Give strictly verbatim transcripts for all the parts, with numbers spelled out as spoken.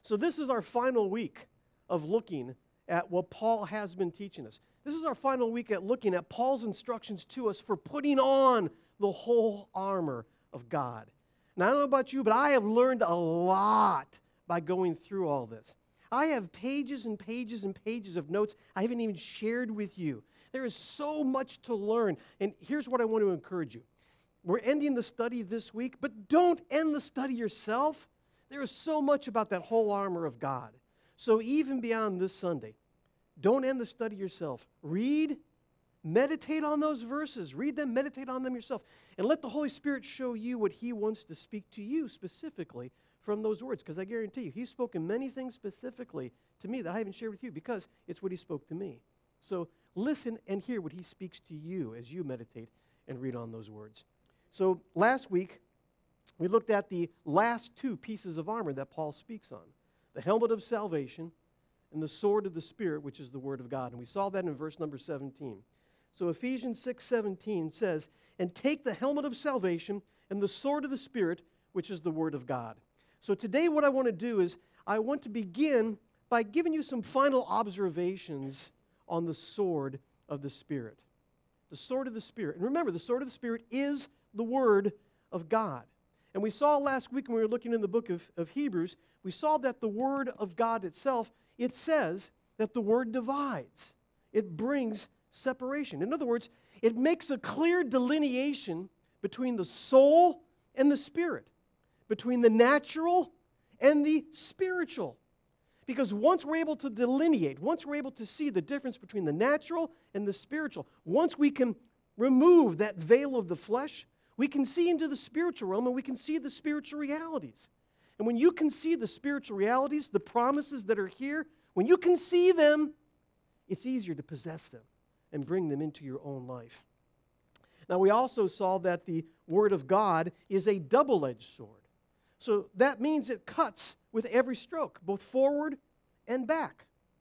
So this is our final week of looking at what Paul has been teaching us. This is our final week at looking at Paul's instructions to us for putting on the whole armor of God. Now, I don't know about you, but I have learned a lot by going through all this. I have pages and pages and pages of notes I haven't even shared with you. There is so much to learn. And here's what I want to encourage you. We're ending the study this week, but don't end the study yourself. There is so much about that whole armor of God. So even beyond this Sunday, don't end the study yourself. Read, meditate on those verses. Read them, meditate on them yourself. And let the Holy Spirit show you what He wants to speak to you specifically from those words. Because I guarantee you, He's spoken many things specifically to me that I haven't shared with you because it's what He spoke to me. So listen and hear what He speaks to you as you meditate and read on those words. So last week, we looked at the last two pieces of armor that Paul speaks on. The helmet of salvation and the sword of the Spirit, which is the Word of God. And we saw that in verse number seventeen. So Ephesians six seventeen says, "And take the helmet of salvation and the sword of the Spirit, which is the Word of God." So today what I want to do is I want to begin by giving you some final observations on the sword of the Spirit. The sword of the Spirit. And remember, the sword of the Spirit is the Word of God. And we saw last week when we were looking in the book of, of Hebrews, we saw that the Word of God itself, it says that the Word divides. It brings separation. In other words, it makes a clear delineation between the soul and the spirit, between the natural and the spiritual. Because once we're able to delineate, once we're able to see the difference between the natural and the spiritual, once we can remove that veil of the flesh, we can see into the spiritual realm and we can see the spiritual realities. And when you can see the spiritual realities, the promises that are here, when you can see them, it's easier to possess them and bring them into your own life. Now, we also saw that the Word of God is a double-edged sword. So that means it cuts with every stroke, both forward and back.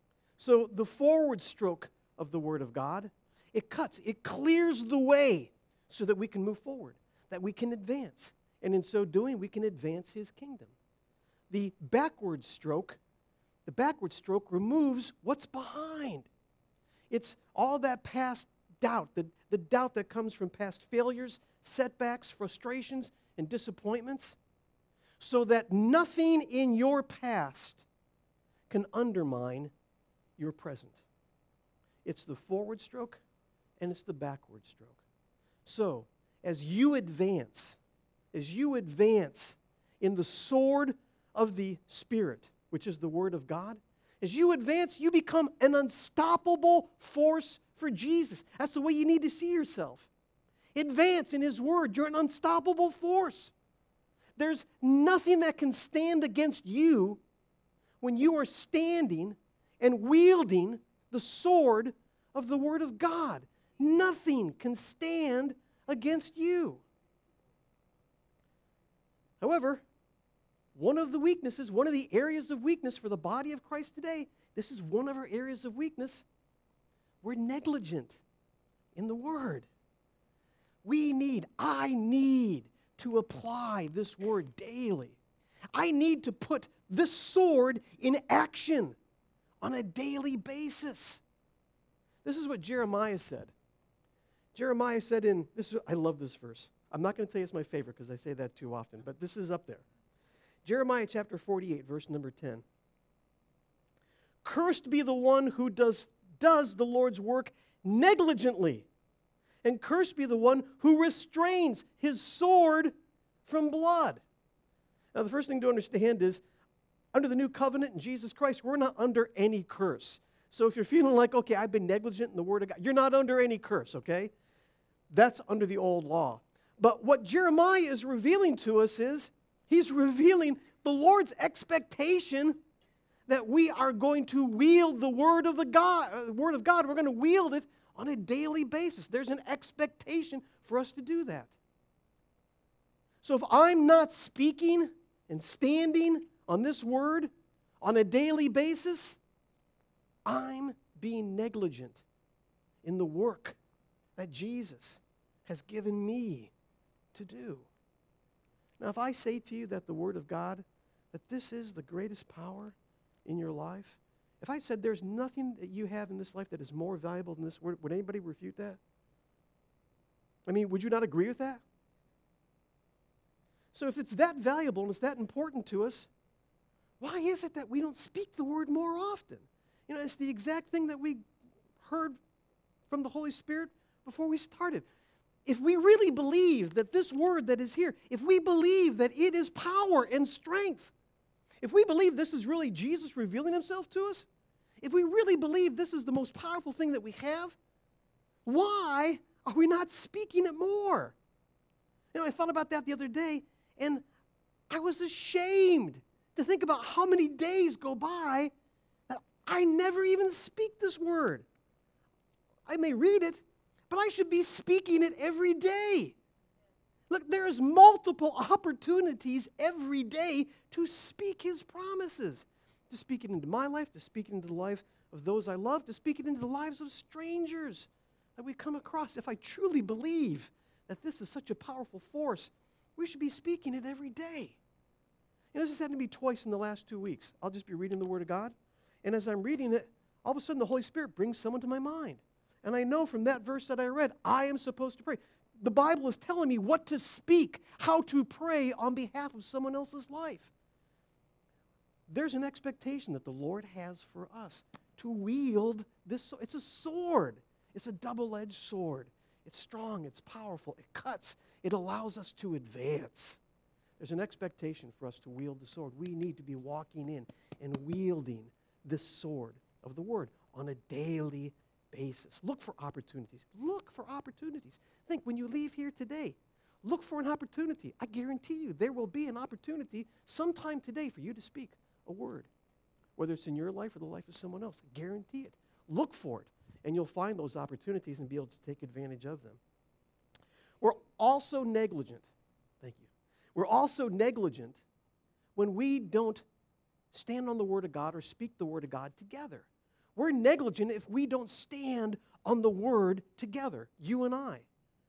So the forward stroke of the Word of God, it cuts, it clears the way so that we can move forward, that we can advance. And in so doing, we can advance His kingdom. The backward stroke, the backward stroke removes what's behind. It's all that past doubt, the, the doubt that comes from past failures, setbacks, frustrations, and disappointments, so that nothing in your past can undermine your present. It's the forward stroke and it's the backward stroke. So, as you advance, as you advance in the sword of the Spirit, which is the Word of God, as you advance, you become an unstoppable force for Jesus. That's the way you need to see yourself. Advance in His Word. You're an unstoppable force. There's nothing that can stand against you when you are standing and wielding the sword of the Word of God. Nothing can stand against you. However, one of the weaknesses, one of the areas of weakness for the body of Christ today, this is one of our areas of weakness. We're negligent in the Word. We need, I need to apply this Word daily. I need to put this sword in action on a daily basis. This is what Jeremiah said. Jeremiah said in, this is, I love this verse. I'm not going to tell you it's my favorite because I say that too often, but this is up there. Jeremiah chapter forty-eight, verse number ten. Cursed be the one who does, does the Lord's work negligently, and cursed be the one who restrains his sword from blood. Now, the first thing to understand is, under the new covenant in Jesus Christ, we're not under any curse. So if you're feeling like, okay, I've been negligent in the Word of God, you're not under any curse, okay? That's under the old law. But what Jeremiah is revealing to us is, he's revealing the Lord's expectation that we are going to wield the Word of the God, uh, Word of God. We're going to wield it on a daily basis. There's an expectation for us to do that. So if I'm not speaking and standing on this Word on a daily basis, I'm being negligent in the work that Jesus has given me to do. Now, if I say to you that the Word of God, that this is the greatest power in your life? If I said there's nothing that you have in this life that is more valuable than this word, would anybody refute that? I mean, would you not agree with that? So if it's that valuable and it's that important to us, why is it that we don't speak the word more often? You know, it's the exact thing that we heard from the Holy Spirit before we started. If we really believe that this word that is here, if we believe that it is power and strength, if we believe this is really Jesus revealing himself to us, if we really believe this is the most powerful thing that we have, why are we not speaking it more? You know, I thought about that the other day, and I was ashamed to think about how many days go by that I never even speak this word. I may read it, but I should be speaking it every day. Look, there's multiple opportunities every day to speak his promises, to speak it into my life, to speak it into the life of those I love, to speak it into the lives of strangers that we come across. If I truly believe that this is such a powerful force, we should be speaking it every day. You know, this has happened to me twice in the last two weeks. I'll just be reading the Word of God, and as I'm reading it, all of a sudden the Holy Spirit brings someone to my mind. And I know from that verse that I read, I am supposed to pray. The Bible is telling me what to speak, how to pray on behalf of someone else's life. There's an expectation that the Lord has for us to wield this sword. It's a sword. It's a double-edged sword. It's strong. It's powerful. It cuts. It allows us to advance. There's an expectation for us to wield the sword. We need to be walking in and wielding this sword of the Word on a daily basis. Look for opportunities. Look for opportunities. Think when you leave here today, look for an opportunity. I guarantee you there will be an opportunity sometime today for you to speak a word, whether it's in your life or the life of someone else. I guarantee it. Look for it, and you'll find those opportunities and be able to take advantage of them. We're also negligent. Thank you. We're also negligent when we don't stand on the Word of God or speak the Word of God together. We're negligent if we don't stand on the Word together, you and I.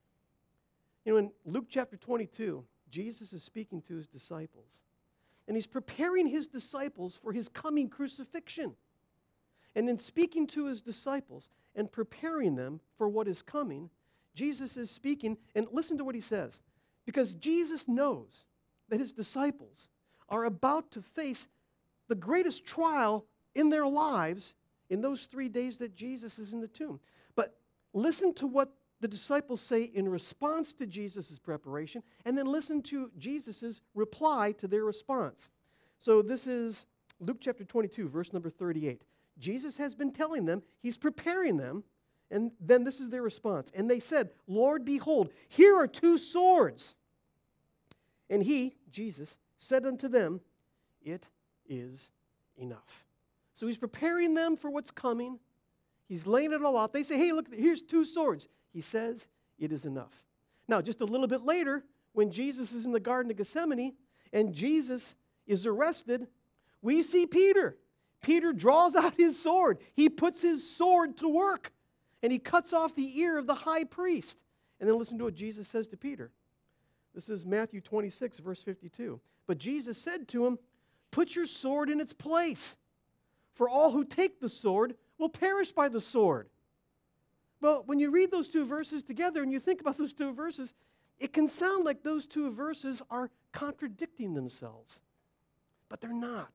You know, in Luke chapter twenty-two, Jesus is speaking to his disciples, and he's preparing his disciples for his coming crucifixion. And in speaking to his disciples and preparing them for what is coming, Jesus is speaking, and listen to what he says, because Jesus knows that his disciples are about to face the greatest trial in their lives in those three days that Jesus is in the tomb. But listen to what the disciples say in response to Jesus' preparation, and then listen to Jesus' reply to their response. So this is Luke chapter twenty-two, verse number thirty-eight. Jesus has been telling them, he's preparing them, and then this is their response. And they said, Lord, behold, here are two swords. And he, Jesus, said unto them, it is enough. So he's preparing them for what's coming. He's laying it all out. They say, hey, look, here's two swords. He says, it is enough. Now, just a little bit later, when Jesus is in the Garden of Gethsemane and Jesus is arrested, we see Peter. Peter draws out his sword. He puts his sword to work, and he cuts off the ear of the high priest. And then listen to what Jesus says to Peter. This is Matthew twenty-six, verse fifty-two. But Jesus said to him, put your sword in its place, for all who take the sword will perish by the sword. Well, when you read those two verses together and you think about those two verses, it can sound like those two verses are contradicting themselves. But they're not.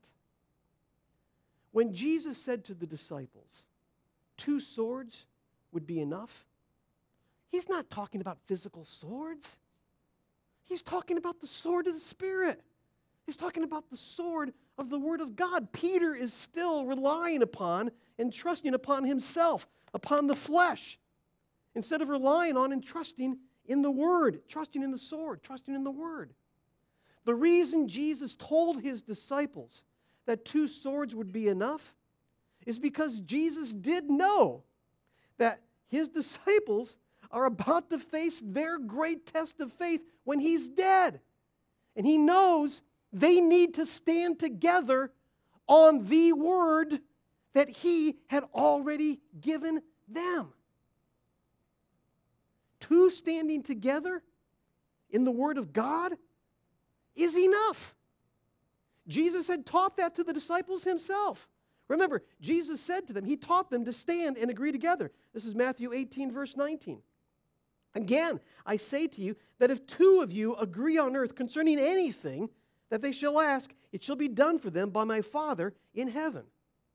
When Jesus said to the disciples, two swords would be enough, he's not talking about physical swords. He's talking about the sword of the Spirit. He's talking about the sword of the Word of God. Peter is still relying upon and trusting upon himself, upon the flesh, instead of relying on and trusting in the Word, trusting in the sword, trusting in the Word. The reason Jesus told his disciples that two swords would be enough is because Jesus did know that his disciples are about to face their great test of faith when he's dead. And he knows they need to stand together on the word that he had already given them. Two standing together in the Word of God is enough. Jesus had taught that to the disciples himself. Remember, Jesus said to them, he taught them to stand and agree together. This is Matthew eighteen, verse nineteen. Again, I say to you that if two of you agree on earth concerning anything that they shall ask, it shall be done for them by my Father in heaven.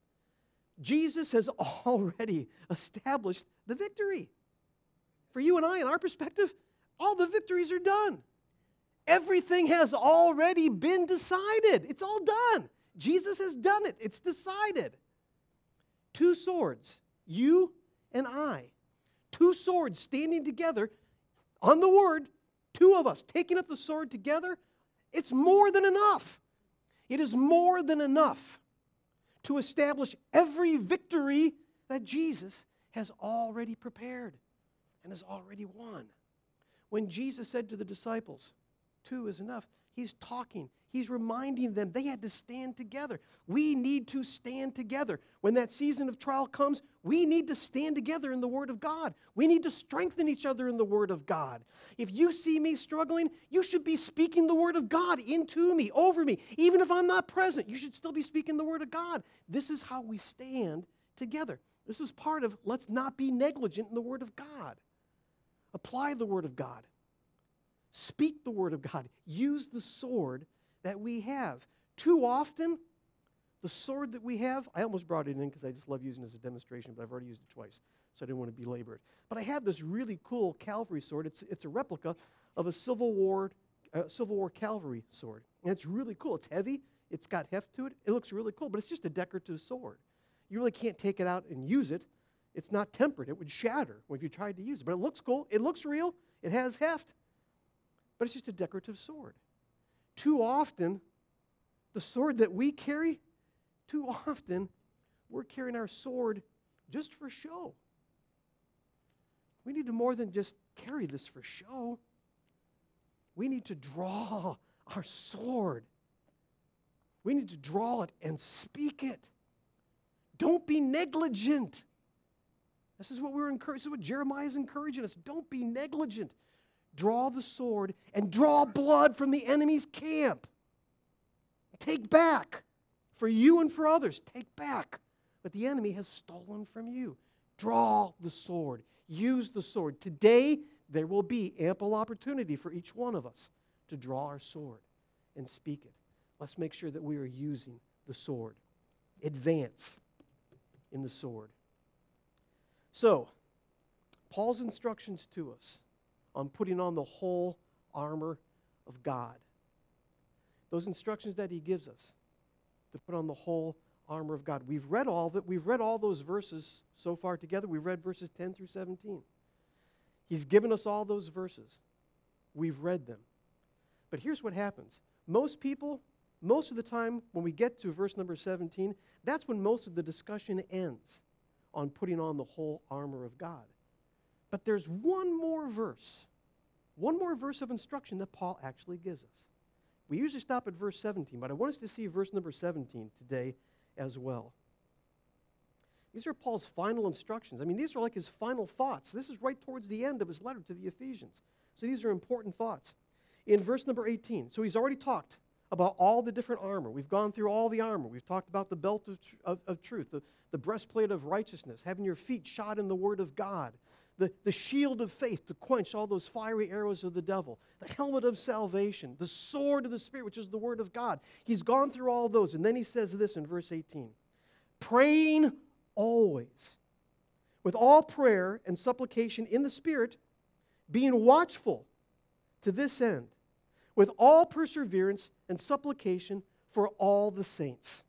Jesus has already established the victory. For you and I, in our perspective, all the victories are done. Everything has already been decided. It's all done. Jesus has done it. It's decided. Two swords, you and I. Two swords standing together on the word, two of us taking up the sword together, it's more than enough. It is more than enough to establish every victory that Jesus has already prepared and has already won. When Jesus said to the disciples, two is enough, he's talking. He's reminding them they had to stand together. We need to stand together. When that season of trial comes, we need to stand together in the Word of God. We need to strengthen each other in the Word of God. If you see me struggling, you should be speaking the Word of God into me, over me. Even if I'm not present, you should still be speaking the Word of God. This is how we stand together. This is part of let's not be negligent in the Word of God. Apply the Word of God. Speak the Word of God. Use the sword that we have. Too often, the sword that we have, I almost brought it in because I just love using it as a demonstration, but I've already used it twice, so I didn't want to belabor it. But I have this really cool cavalry sword. It's, it's a replica of a Civil War, uh, Civil War cavalry sword. And it's really cool. It's heavy. It's got heft to it. It looks really cool, but it's just a decorative sword. You really can't take it out and use it. It's not tempered. It would shatter if you tried to use it. But it looks cool. It looks real. It has heft. But it's just a decorative sword. Too often, the sword that we carry, too often, we're carrying our sword just for show. We need to more than just carry this for show. We need to draw our sword. We need to draw it and speak it. Don't be negligent. This is what we're encouraged. This is what Jeremiah is encouraging us. Don't be negligent. Draw the sword and draw blood from the enemy's camp. Take back. For you and for others, take back what the enemy has stolen from you. Draw the sword. Use the sword. Today, there will be ample opportunity for each one of us to draw our sword and speak it. Let's make sure that we are using the sword. Advance in the sword. So, Paul's instructions to us on putting on the whole armor of God. Those instructions that he gives us to put on the whole armor of God. We've read all of it. We've read all those verses so far together. We've read verses ten through seventeen. He's given us all those verses. We've read them. But here's what happens. Most people, most of the time, when we get to verse number seventeen, that's when most of the discussion ends on putting on the whole armor of God. But there's one more verse, one more verse of instruction that Paul actually gives us. We usually stop at verse seventeen, but I want us to see verse number seventeen today as well. These are Paul's final instructions. I mean, these are like his final thoughts. This is right towards the end of his letter to the Ephesians. So these are important thoughts. In verse number eighteen, so he's already talked about all the different armor. We've gone through all the armor. We've talked about the belt of, tr- of, of truth, the, the breastplate of righteousness, having your feet shod in the word of God, the, the shield of faith to quench all those fiery arrows of the devil, the helmet of salvation, the sword of the Spirit, which is the word of God. He's gone through all those, and then he says this in verse eighteen, praying always, with all prayer and supplication in the Spirit, being watchful to this end, with all perseverance and supplication for all the saints.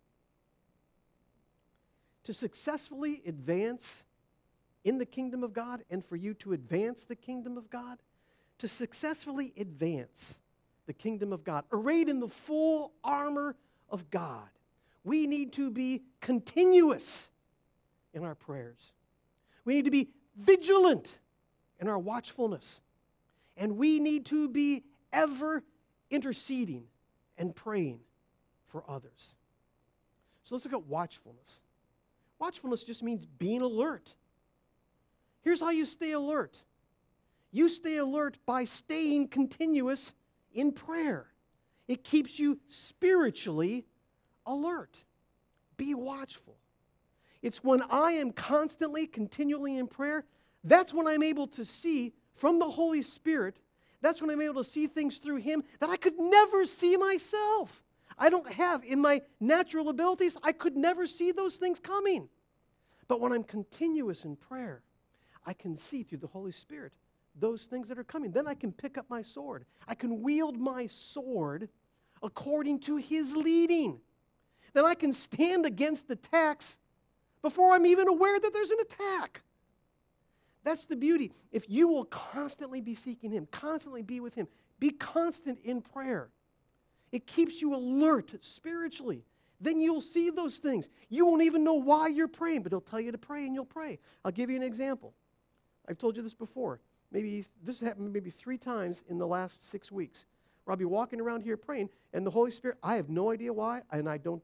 To successfully advance in the kingdom of God, and for you to advance the kingdom of God, to successfully advance the kingdom of God, arrayed in the full armor of God, we need to be continuous in our prayers. We need to be vigilant in our watchfulness. And we need to be ever interceding and praying for others. So let's look at watchfulness. Watchfulness just means being alert. Here's how you stay alert. You stay alert by staying continuous in prayer. It keeps you spiritually alert. Be watchful. It's when I am constantly, continually in prayer, that's when I'm able to see from the Holy Spirit, that's when I'm able to see things through Him that I could never see myself. I don't have, in my natural abilities, I could never see those things coming. But when I'm continuous in prayer, I can see through the Holy Spirit those things that are coming. Then I can pick up my sword. I can wield my sword according to His leading. Then I can stand against attacks before I'm even aware that there's an attack. That's the beauty. If you will constantly be seeking Him, constantly be with Him, be constant in prayer, it keeps you alert spiritually. Then you'll see those things. You won't even know why you're praying, but He'll tell you to pray and you'll pray. I'll give you an example. I've told you this before. Maybe this happened maybe three times in the last six weeks. Where I'll be walking around here praying, and the Holy Spirit, I have no idea why, and I don't,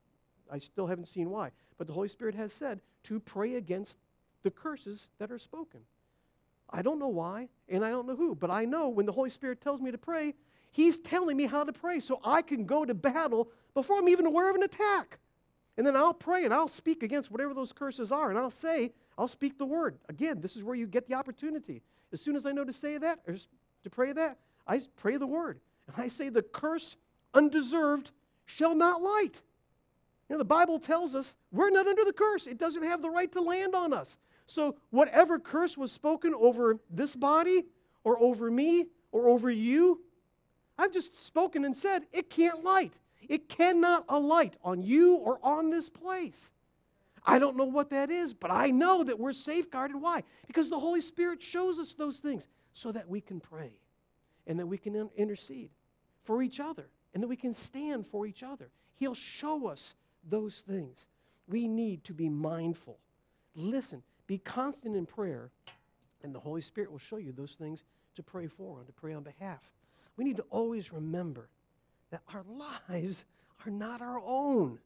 I still haven't seen why. But the Holy Spirit has said to pray against the curses that are spoken. I don't know why, and I don't know who, but I know when the Holy Spirit tells me to pray, He's telling me how to pray so I can go to battle before I'm even aware of an attack. And then I'll pray and I'll speak against whatever those curses are, and I'll say, I'll speak the word. Again, this is where you get the opportunity. As soon as I know to say that, or to pray that, I pray the word. And I say, the curse undeserved shall not light. You know, the Bible tells us we're not under the curse. It doesn't have the right to land on us. So whatever curse was spoken over this body or over me or over you, I've just spoken and said it can't light. It cannot alight on you or on this place. I don't know what that is, but I know that we're safeguarded. Why? Because the Holy Spirit shows us those things so that we can pray and that we can intercede for each other and that we can stand for each other. He'll show us those things. We need to be mindful. Listen, be constant in prayer, and the Holy Spirit will show you those things to pray for and to pray on behalf. We need to always remember that our lives are not our own.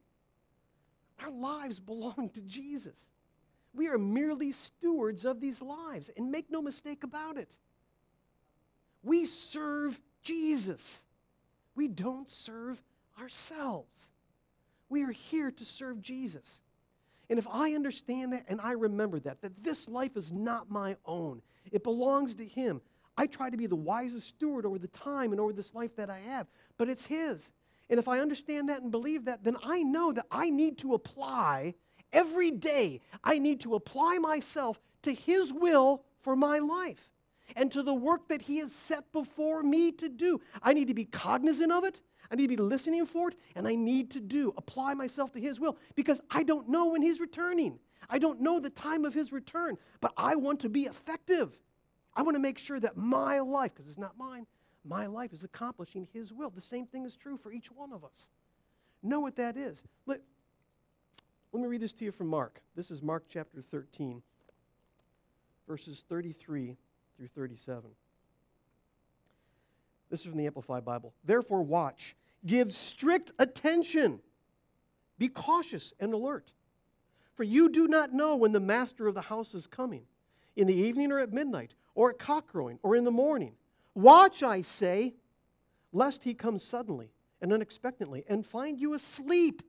Our lives belong to Jesus. We are merely stewards of these lives, and make no mistake about it. We serve Jesus. We don't serve ourselves. We are here to serve Jesus. And if I understand that and I remember that, that this life is not my own, it belongs to Him. I try to be the wisest steward over the time and over this life that I have, but it's His. And if I understand that and believe that, then I know that I need to apply every day. I need to apply myself to His will for my life and to the work that He has set before me to do. I need to be cognizant of it. I need to be listening for it, and I need to do, apply myself to His will, because I don't know when He's returning. I don't know the time of His return, but I want to be effective. I want to make sure that my life, because it's not mine, my life is accomplishing His will. The same thing is true for each one of us. Know what that is. Let, let me read this to you from Mark. This is Mark chapter thirteen, verses thirty-three through thirty-seven. This is from the Amplified Bible. Therefore watch, give strict attention, be cautious and alert, for you do not know when the master of the house is coming, in the evening or at midnight, or at cockcrowing, or in the morning. Watch, I say, lest He come suddenly and unexpectedly and find you asleep.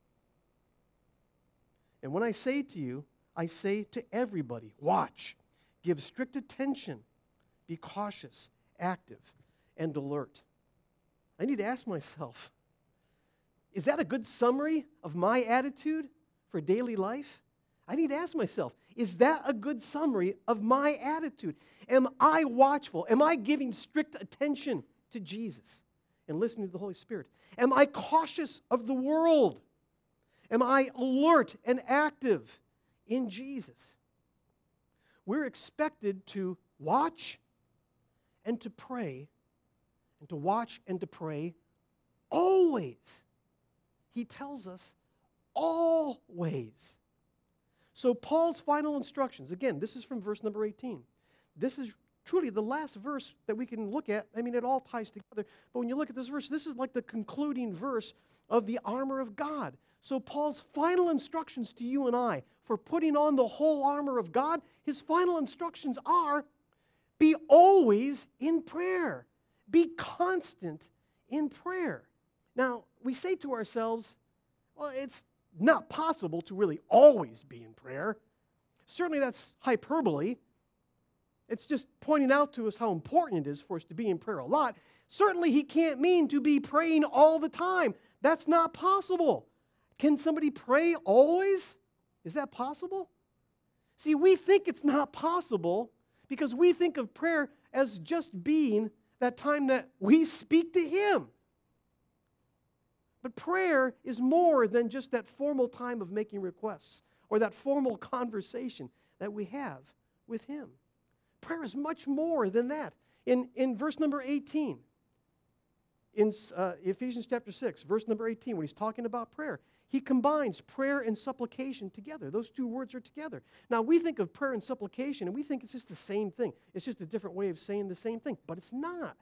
And when I say to you, I say to everybody, watch, give strict attention, be cautious, active, and alert. I need to ask myself, is that a good summary of my attitude for daily life? I need to ask myself, is that a good summary of my attitude? Am I watchful? Am I giving strict attention to Jesus and listening to the Holy Spirit? Am I cautious of the world? Am I alert and active in Jesus? We're expected to watch and to pray, and to watch and to pray always. He tells us always. So Paul's final instructions, again, this is from verse number eighteen. This is truly the last verse that we can look at. I mean, it all ties together. But when you look at this verse, this is like the concluding verse of the armor of God. So Paul's final instructions to you and I for putting on the whole armor of God, his final instructions are, be always in prayer. Be constant in prayer. Now, we say to ourselves, well, it's not possible to really always be in prayer. Certainly that's hyperbole. It's just pointing out to us how important it is for us to be in prayer a lot. Certainly he can't mean to be praying all the time. That's not possible. Can somebody pray always? Is that possible? See, we think it's not possible because we think of prayer as just being that time that we speak to him. But prayer is more than just that formal time of making requests or that formal conversation that we have with him. Prayer is much more than that. In, in verse number eighteen, in uh, Ephesians chapter six, verse number eighteen, when he's talking about prayer, he combines prayer and supplication together. Those two words are together. Now, we think of prayer and supplication, and we think it's just the same thing. It's just a different way of saying the same thing, but it's not.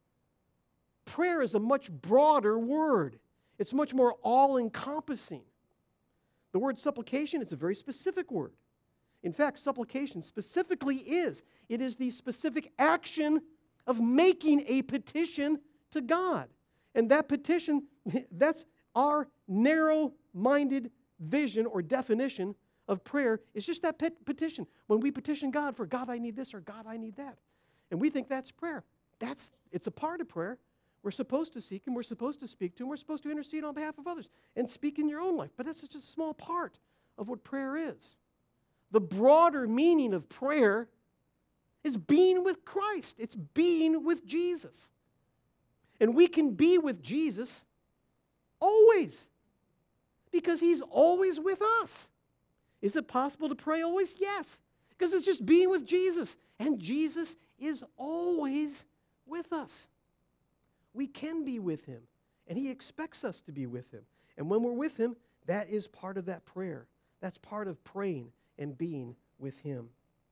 Prayer is a much broader word. It's much more all-encompassing. The word supplication is a very specific word. In fact, supplication specifically is, it is the specific action of making a petition to God. And that petition, that's our narrow-minded vision or definition of prayer, is just that pet petition. When we petition God for, God, I need this, or God, I need that. And we think that's prayer. That's, it's a part of prayer. We're supposed to seek Him, we're supposed to speak to Him, we're supposed to intercede on behalf of others and speak in your own life. But that's just a small part of what prayer is. The broader meaning of prayer is being with Christ. It's being with Jesus. And we can be with Jesus always because He's always with us. Is it possible to pray always? Yes, because it's just being with Jesus. And Jesus is always with us. We can be with Him, and He expects us to be with Him. And when we're with Him, that is part of that prayer. That's part of praying and being with Him.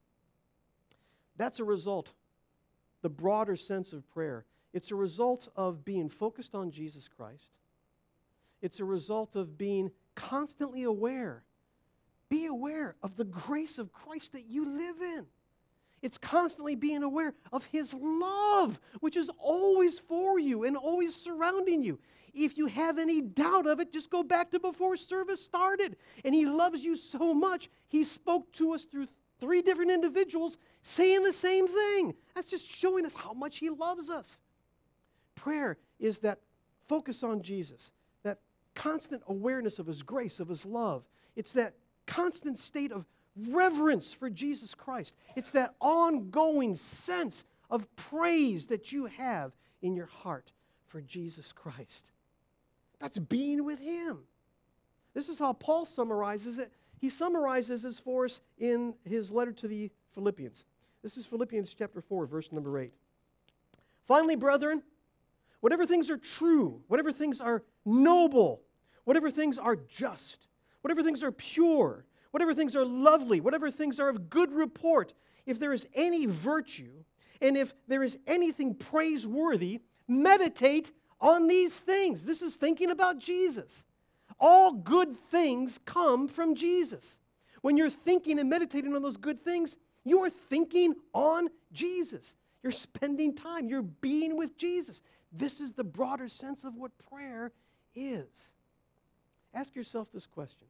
That's a result, the broader sense of prayer. It's a result of being focused on Jesus Christ. It's a result of being constantly aware. Be aware of the grace of Christ that you live in. It's constantly being aware of His love, which is always for you and always surrounding you. If you have any doubt of it, just go back to before service started. And He loves you so much, He spoke to us through three different individuals saying the same thing. That's just showing us how much He loves us. Prayer is that focus on Jesus, that constant awareness of His grace, of His love. It's that constant state of reverence for Jesus Christ. It's that ongoing sense of praise that you have in your heart for Jesus Christ. That's being with Him. This is how Paul summarizes it. He summarizes this for us in his letter to the Philippians. This is Philippians chapter four, verse number eight. Finally, brethren, whatever things are true, whatever things are noble, whatever things are just, whatever things are pure, whatever things are lovely, whatever things are of good report, if there is any virtue, and if there is anything praiseworthy, meditate on these things. This is thinking about Jesus. All good things come from Jesus. When you're thinking and meditating on those good things, you are thinking on Jesus. You're spending time. You're being with Jesus. This is the broader sense of what prayer is. Ask yourself this question.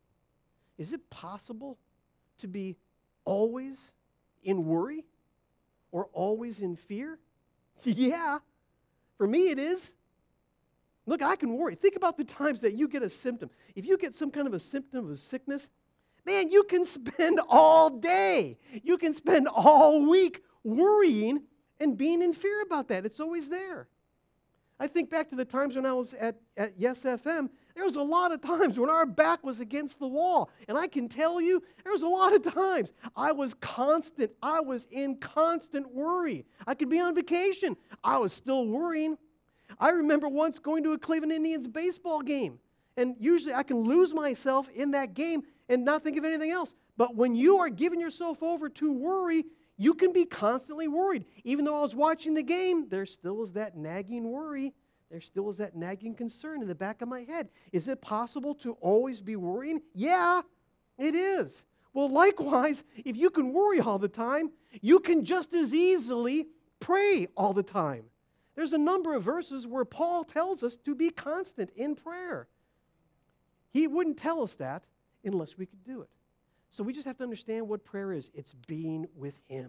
Is it possible to be always in worry or always in fear? Yeah, for me it is. Look, I can worry. Think about the times that you get a symptom. If you get some kind of a symptom of sickness, man, you can spend all day, you can spend all week worrying and being in fear about that. It's always there. I think back to the times when I was at, at Yes F M. There was a lot of times when our back was against the wall. And I can tell you, there was a lot of times I was constant. I was in constant worry. I could be on vacation. I was still worrying. I remember once going to a Cleveland Indians baseball game. And usually I can lose myself in that game and not think of anything else. But when you are giving yourself over to worry, you can be constantly worried. Even though I was watching the game, there still was that nagging worry. There still was that nagging concern in the back of my head. Is it possible to always be worrying? Yeah, it is. Well, likewise, if you can worry all the time, you can just as easily pray all the time. There's a number of verses where Paul tells us to be constant in prayer. He wouldn't tell us that unless we could do it. So we just have to understand what prayer is. It's being with Him.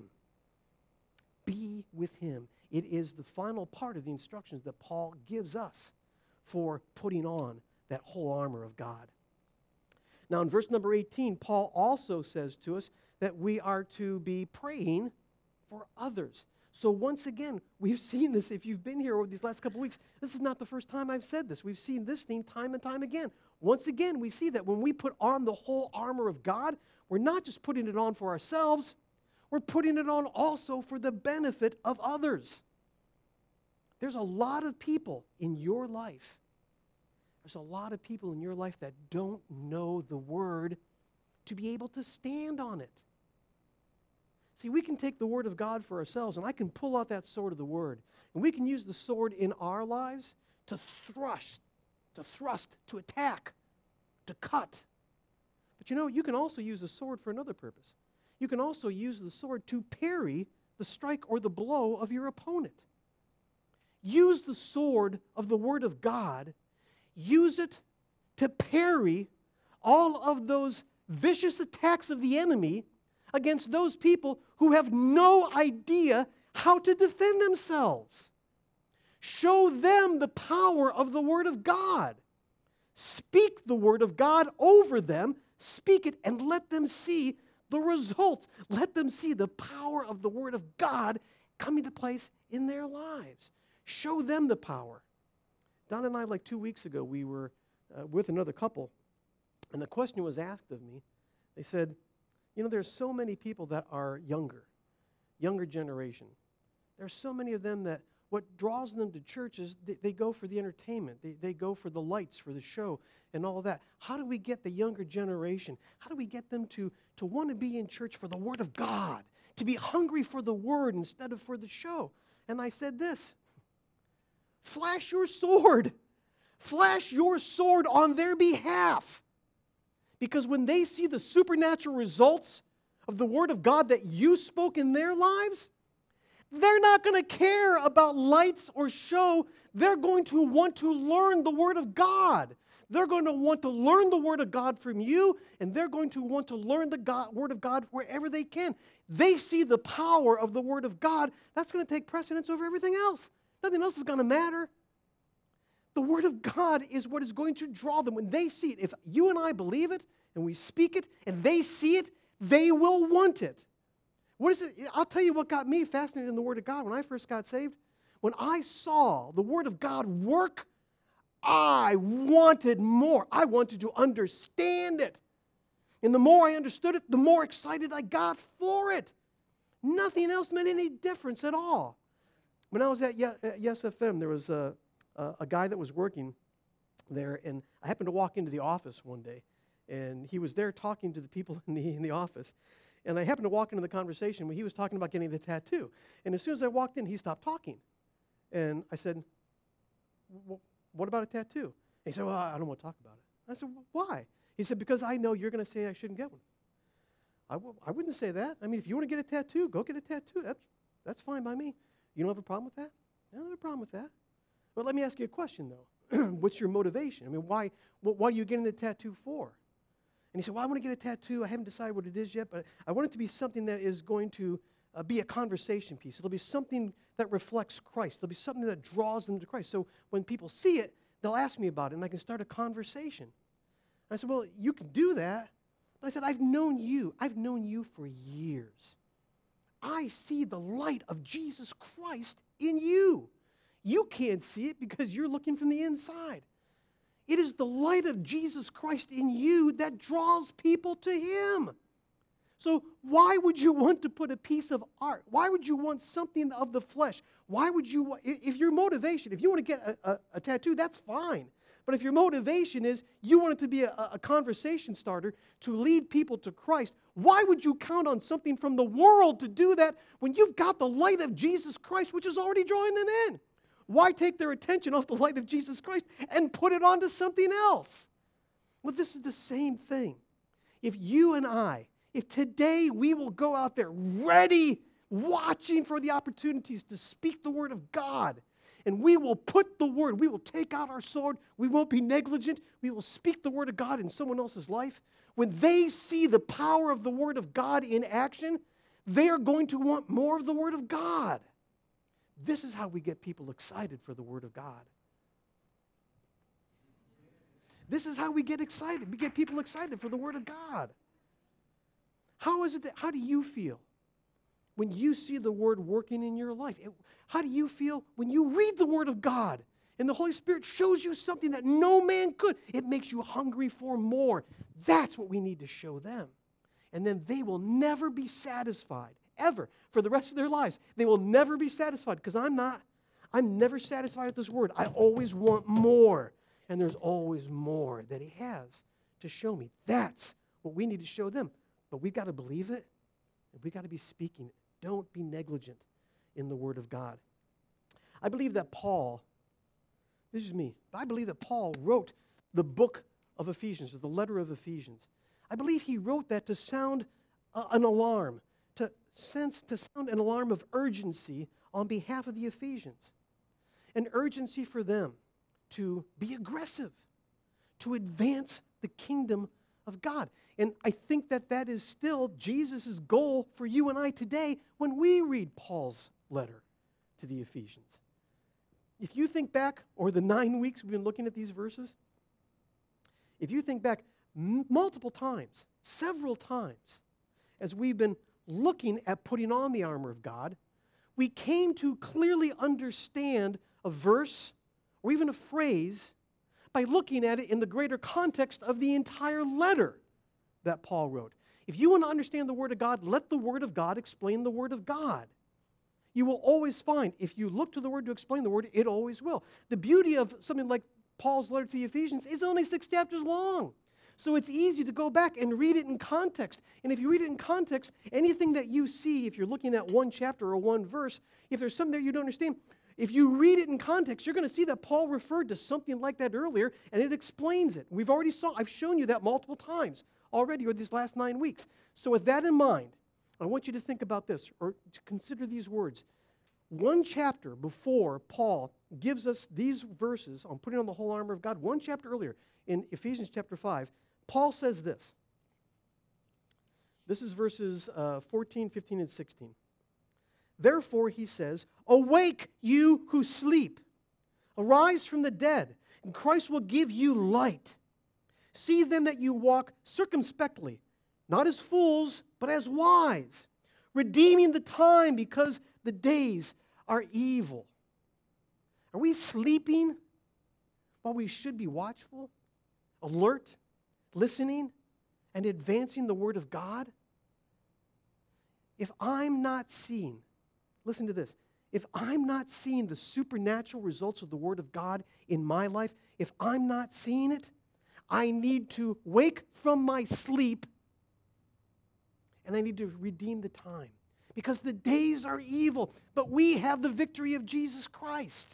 Be with Him. It is the final part of the instructions that Paul gives us for putting on that whole armor of God. Now in verse number eighteen, Paul also says to us that we are to be praying for others. So once again, we've seen this. If you've been here over these last couple of weeks, this is not the first time I've said this. We've seen this theme time and time again. Once again, we see that when we put on the whole armor of God, we're not just putting it on for ourselves, we're putting it on also for the benefit of others. There's a lot of people in your life, there's a lot of people in your life that don't know the Word to be able to stand on it. See, we can take the Word of God for ourselves, and I can pull out that sword of the Word, and we can use the sword in our lives to thrust, to thrust, to attack, to cut. But you know, you can also use the sword for another purpose. You can also use the sword to parry the strike or the blow of your opponent. Use the sword of the Word of God. Use it to parry all of those vicious attacks of the enemy against those people who have no idea how to defend themselves. Show them the power of the Word of God. Speak the Word of God over them. Speak it and let them see the results. Let them see the power of the Word of God coming to place in their lives. Show them the power. Don and I, like two weeks ago, we were uh, with another couple, and the question was asked of me. They said, you know, there's so many people that are younger, younger generation. There's so many of them that what draws them to church is they, they go for the entertainment. They, they go for the lights, for the show, and all of that. How do we get the younger generation? How do we get them to, to want to be in church for the Word of God, to be hungry for the Word instead of for the show? And I said this, flash your sword. Flash your sword on their behalf. Because when they see the supernatural results of the Word of God that you spoke in their lives, they're not going to care about lights or show. They're going to want to learn the Word of God. They're going to want to learn the Word of God from you, and they're going to want to learn the God, Word of God wherever they can. They see the power of the Word of God. That's going to take precedence over everything else. Nothing else is going to matter. The Word of God is what is going to draw them. When they see it, if you and I believe it, and we speak it, and they see it, they will want it. What is it? I'll tell you what got me fascinated in the Word of God when I first got saved. When I saw the Word of God work, I wanted more. I wanted to understand it. And the more I understood it, the more excited I got for it. Nothing else made any difference at all. When I was at Yes F M, there was a, a, a guy that was working there, and I happened to walk into the office one day, and he was there talking to the people in the in the office. And I happened to walk into the conversation when he was talking about getting the tattoo. And as soon as I walked in, he stopped talking. And I said, what about a tattoo? And he said, well, I don't want to talk about it. I said, why? He said, because I know you're going to say I shouldn't get one. I w- I wouldn't say that. I mean, if you want to get a tattoo, go get a tattoo. That's, that's fine by me. You don't have a problem with that? I don't have a problem with that. But let me ask you a question, though. What's your motivation? I mean, why, what, what are you getting the tattoo for? And he said, well, I want to get a tattoo. I haven't decided what it is yet, but I want it to be something that is going to uh, be a conversation piece. It'll be something that reflects Christ. It'll be something that draws them to Christ. So when people see it, they'll ask me about it, and I can start a conversation. And I said, well, you can do that. But I said, I've known you. I've known you for years. I see the light of Jesus Christ in you. You can't see it because you're looking from the inside. It is the light of Jesus Christ in you that draws people to Him. So why would you want to put a piece of art? Why would you want something of the flesh? Why would you, want, if your motivation, if you want to get a, a, a tattoo, that's fine. But if your motivation is you want it to be a, a conversation starter to lead people to Christ, why would you count on something from the world to do that when you've got the light of Jesus Christ, which is already drawing them in? Why take their attention off the light of Jesus Christ and put it onto something else? Well, this is the same thing. If you and I, if today we will go out there ready, watching for the opportunities to speak the Word of God, and we will put the word, we will take out our sword, we won't be negligent, we will speak the word of God in someone else's life, when they see the power of the word of God in action, they are going to want more of the word of God. This is how we get people excited for the word of God. This is how we get excited. We get people excited for the word of God. How is it that, how do you feel when you see the word working in your life? It, how do you feel when you read the word of God and the Holy Spirit shows you something that no man could? It makes you hungry for more. That's what we need to show them. And then they will never be satisfied, ever, for the rest of their lives. They will never be satisfied, because I'm not. I'm never satisfied with this word. I always want more. And there's always more that he has to show me. That's what we need to show them. But we've got to believe it, and we've got to be speaking it. Don't be negligent in the word of God. I believe that Paul, this is me, but I believe that Paul wrote the book of Ephesians, or the letter of Ephesians. I believe he wrote that to sound uh, an alarm, to sense, to sound an alarm of urgency on behalf of the Ephesians. An urgency for them to be aggressive, to advance the kingdom of God. And I think that that is still Jesus' goal for you and I today when we read Paul's letter to the Ephesians. If you think back, or the nine weeks we've been looking at these verses, if you think back m- multiple times, several times, as we've been looking at putting on the armor of God, we came to clearly understand a verse or even a phrase by looking at it in the greater context of the entire letter that Paul wrote. If you want to understand the Word of God, let the Word of God explain the Word of God. You will always find, if you look to the Word to explain the Word, it always will. The beauty of something like Paul's letter to the Ephesians is only six chapters long. So it's easy to go back and read it in context. And if you read it in context, anything that you see, if you're looking at one chapter or one verse, if there's something there you don't understand, if you read it in context, you're going to see that Paul referred to something like that earlier, and it explains it. We've already saw, I've shown you that multiple times already over these last nine weeks. So with that in mind, I want you to think about this, or to consider these words. One chapter before Paul gives us these verses on putting on the whole armor of God, one chapter earlier, in Ephesians chapter five, Paul says this. This is verses uh, fourteen, fifteen, and sixteen. Therefore, he says, awake, you who sleep. Arise from the dead, and Christ will give you light. See then that you walk circumspectly, not as fools, but as wise, redeeming the time because the days are evil. Are we sleeping while we should be watchful, alert, listening, and advancing the Word of God? If I'm not seeing, listen to this, if I'm not seeing the supernatural results of the Word of God in my life, if I'm not seeing it, I need to wake from my sleep and I need to redeem the time. Because the days are evil, but we have the victory of Jesus Christ.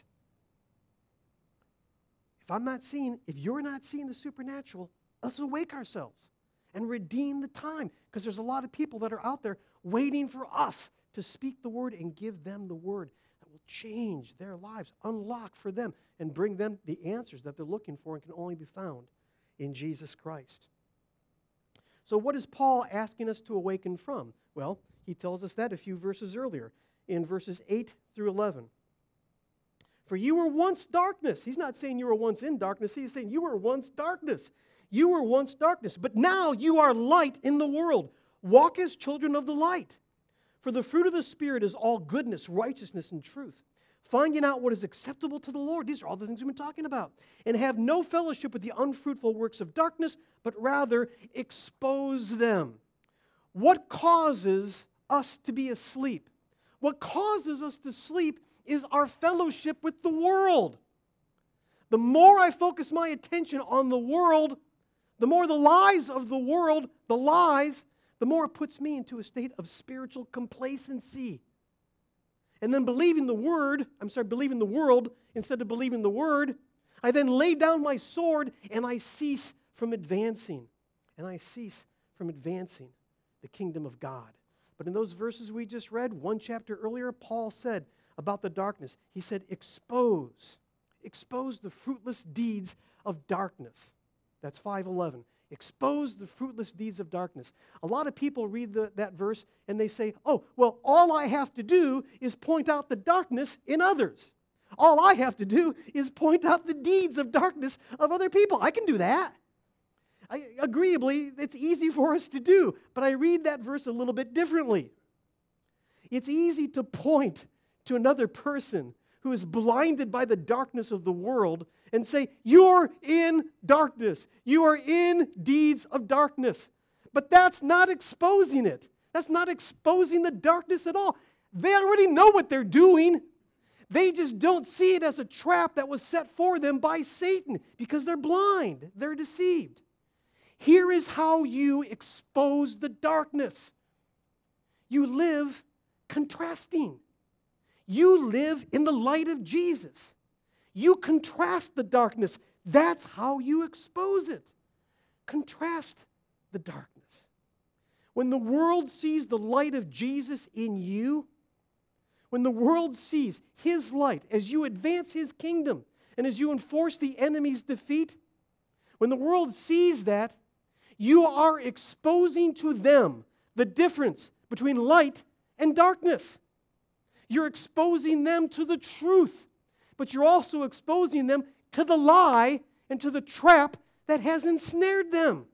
If I'm not seeing, if you're not seeing the supernatural, let's awake ourselves and redeem the time. Because there's a lot of people that are out there waiting for us to speak the word and give them the word that will change their lives, unlock for them, and bring them the answers that they're looking for and can only be found in Jesus Christ. So what is Paul asking us to awaken from? Well, he tells us that a few verses earlier, in verses eight through eleven. For you were once darkness. He's not saying you were once in darkness. He's saying you were once darkness. You were once darkness, but now you are light in the world. Walk as children of the light. For the fruit of the Spirit is all goodness, righteousness, and truth. Finding out what is acceptable to the Lord. These are all the things we've been talking about. And have no fellowship with the unfruitful works of darkness, but rather expose them. What causes us to be asleep? What causes us to sleep is our fellowship with the world. The more I focus my attention on the world, the more the lies of the world, the lies, the more it puts me into a state of spiritual complacency. And then believing the word, I'm sorry, believing the world instead of believing the word, I then lay down my sword and I cease from advancing. And I cease from advancing the kingdom of God. But in those verses we just read, one chapter earlier, Paul said, about the darkness. He said, expose. Expose the fruitless deeds of darkness. That's five eleven. Expose the fruitless deeds of darkness. A lot of people read the, that verse and they say, oh, well, all I have to do is point out the darkness in others. All I have to do is point out the deeds of darkness of other people. I can do that. I, agreeably, it's easy for us to do, but I read that verse a little bit differently. It's easy to point to another person who is blinded by the darkness of the world and say, you're in darkness. You are in deeds of darkness. But that's not exposing it. That's not exposing the darkness at all. They already know what they're doing. They just don't see it as a trap that was set for them by Satan because they're blind. They're deceived. Here is how you expose the darkness. You live contrasting. You live in the light of Jesus. You contrast the darkness. That's how you expose it. Contrast the darkness. When the world sees the light of Jesus in you, when the world sees His light as you advance His kingdom and as you enforce the enemy's defeat, when the world sees that, you are exposing to them the difference between light and darkness. You're exposing them to the truth, but you're also exposing them to the lie and to the trap that has ensnared them.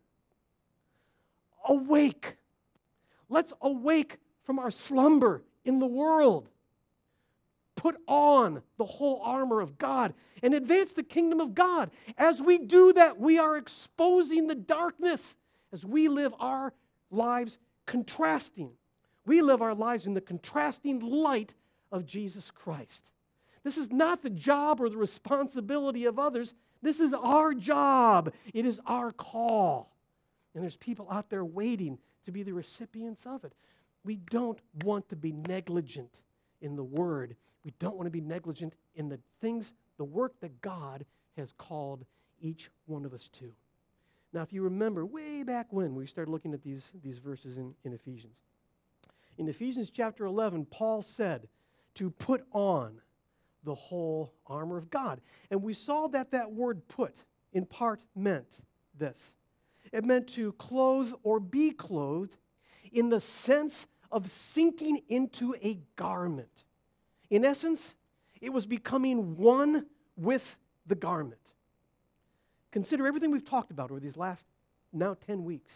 Awake. Let's awake from our slumber in the world. Put on the whole armor of God and advance the kingdom of God. As we do that, we are exposing the darkness as we live our lives contrasting. We live our lives in the contrasting light of Jesus Christ. This is not the job or the responsibility of others. This is our job. It is our call. And there's people out there waiting to be the recipients of it. We don't want to be negligent in the Word. We don't want to be negligent in the things, the work that God has called each one of us to. Now, if you remember way back when we started looking at these, these verses in, in Ephesians. In Ephesians chapter eleven, Paul said to put on the whole armor of God. And we saw that that word put, in part, meant this. It meant to clothe or be clothed in the sense of sinking into a garment. In essence, it was becoming one with the garment. Consider everything we've talked about over these last, now ten weeks.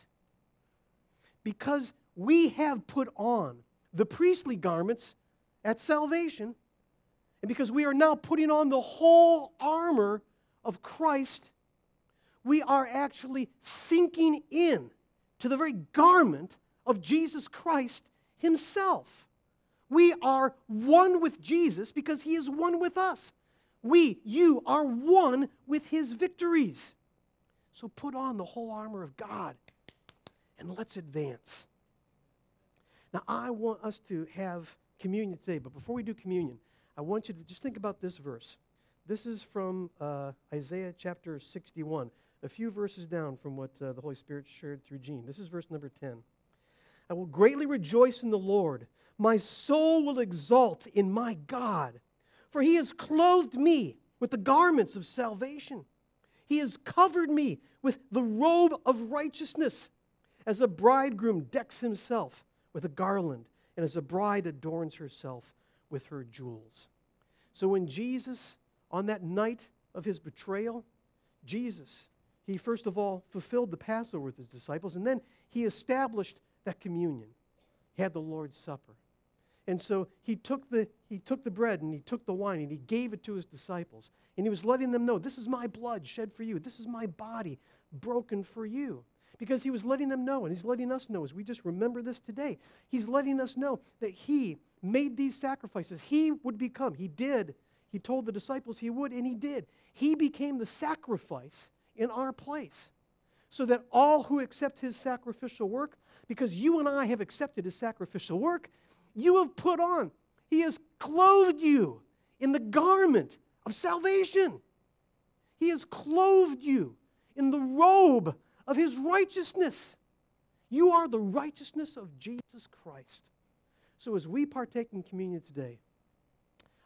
Because we have put on the priestly garments at salvation, and because we are now putting on the whole armor of Christ, we are actually sinking in to the very garment of Jesus Christ Himself. We are one with Jesus because He is one with us. We, you, are one with His victories. So put on the whole armor of God and let's advance. Now, I want us to have communion today, but before we do communion, I want you to just think about this verse. This is from uh, Isaiah chapter sixty-one, a few verses down from what uh, the Holy Spirit shared through Gene. This is verse number ten. I will greatly rejoice in the Lord. My soul will exult in my God, for He has clothed me with the garments of salvation. He has covered me with the robe of righteousness, as a bridegroom decks himself with a garland, and as a bride adorns herself with her jewels. So when Jesus, on that night of His betrayal, Jesus, He first of all fulfilled the Passover with His disciples, and then He established that communion. He had the Lord's Supper. And so he took the he took the bread and He took the wine and He gave it to His disciples. And He was letting them know, this is my blood shed for you. This is my body broken for you. Because He was letting them know, and He's letting us know as we just remember this today. He's letting us know that He made these sacrifices. He would become, He did. He told the disciples He would, and He did. He became the sacrifice in our place. So that all who accept His sacrificial work, because you and I have accepted His sacrificial work, you have put on. He has clothed you in the garment of salvation. He has clothed you in the robe of His righteousness. You are the righteousness of Jesus Christ. So as we partake in communion today,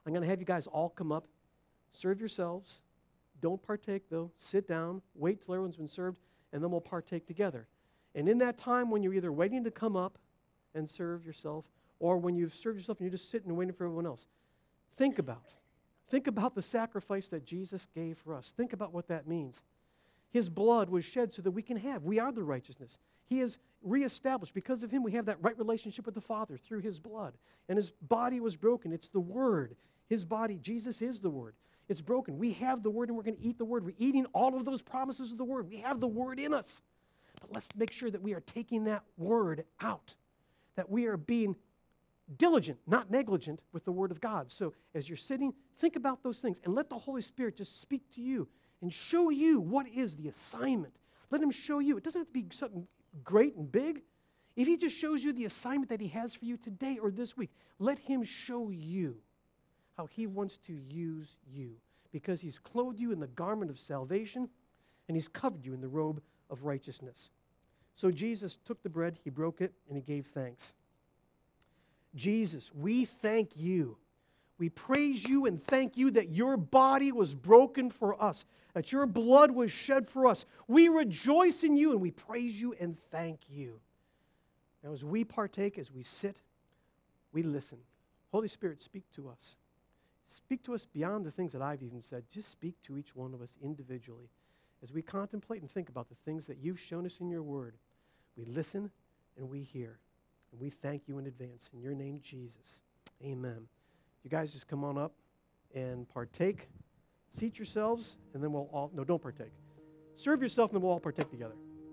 I'm going to have you guys all come up, serve yourselves. Don't partake, though. Sit down, wait till everyone's been served, and then we'll partake together. And in that time, when you're either waiting to come up and serve yourself, or when you've served yourself and you're just sitting and waiting for everyone else, think about, think about the sacrifice that Jesus gave for us. Think about what that means. His blood was shed so that we can have. We are the righteousness. He is reestablished. Because of him, we have that right relationship with the Father through his blood. And his body was broken. It's the Word. His body, Jesus is the Word. It's broken. We have the Word, and we're going to eat the Word. We're eating all of those promises of the Word. We have the Word in us. But let's make sure that we are taking that Word out, that we are being diligent, not negligent, with the Word of God. So as you're sitting, think about those things, and let the Holy Spirit just speak to you and show you what is the assignment. Let him show you. It doesn't have to be something great and big. If he just shows you the assignment that he has for you today or this week, let him show you how he wants to use you, because he's clothed you in the garment of salvation and he's covered you in the robe of righteousness. So Jesus took the bread, he broke it, and he gave thanks. Jesus, we thank you. We praise you and thank you that your body was broken for us, that your blood was shed for us. We rejoice in you and we praise you and thank you. Now, as we partake, as we sit, we listen. Holy Spirit, speak to us. Speak to us beyond the things that I've even said. Just speak to each one of us individually. As we contemplate and think about the things that you've shown us in your word, we listen and we hear. And we thank you in advance. In your name, Jesus. Amen. You guys just come on up and partake. Seat yourselves, and then we'll all, no, don't partake. Serve yourself, and then we'll all partake together.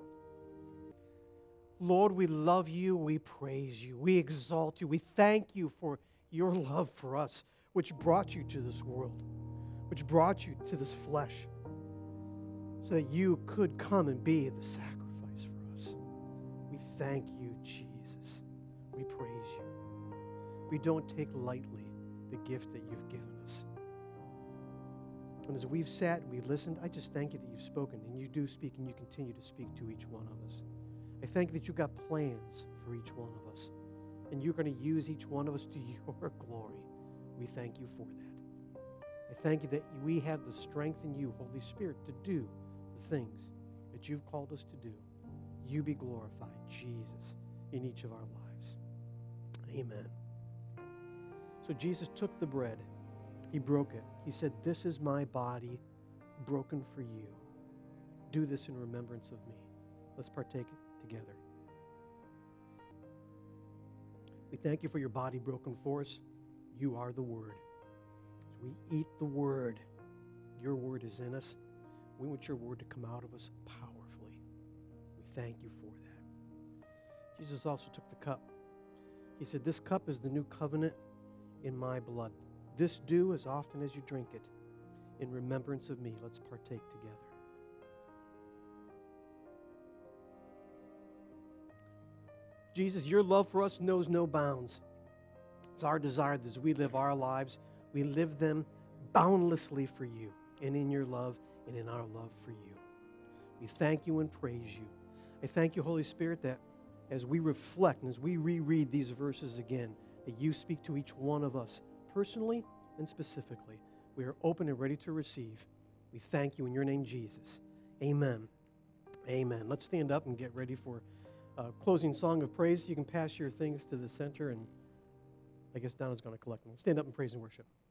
Lord, we love you. We praise you. We exalt you. We thank you for your love for us, which brought you to this world, which brought you to this flesh, so that you could come and be the sacrifice for us. We thank you, Jesus. We praise you. We don't take lightly the gift that you've given us. And as we've sat and we've listened, I just thank you that you've spoken, and you do speak, and you continue to speak to each one of us. I thank you that you've got plans for each one of us, and you're going to use each one of us to your glory. We thank you for that. I thank you that we have the strength in you, Holy Spirit, to do the things that you've called us to do. You be glorified, Jesus, in each of our lives. Amen. So Jesus took the bread. He broke it. He said, "This is my body broken for you. Do this in remembrance of me." Let's partake together. We thank you for your body broken for us. You are the Word. As we eat the Word, your Word is in us. We want your Word to come out of us powerfully. We thank you for that. Jesus also took the cup. He said, "This cup is the new covenant in my blood. This do as often as you drink it in remembrance of me." Let's partake together. Jesus, your love for us knows no bounds. It's our desire that as we live our lives, we live them boundlessly for you, and in your love and in our love for you. We thank you and praise you. I thank you, Holy Spirit, that as we reflect and as we reread these verses again, that you speak to each one of us personally and specifically. We are open and ready to receive. We thank you in your name, Jesus. Amen. Amen. Let's stand up and get ready for a closing song of praise. You can pass your things to the center, and I guess Donna's going to collect them. Stand up and praise and worship.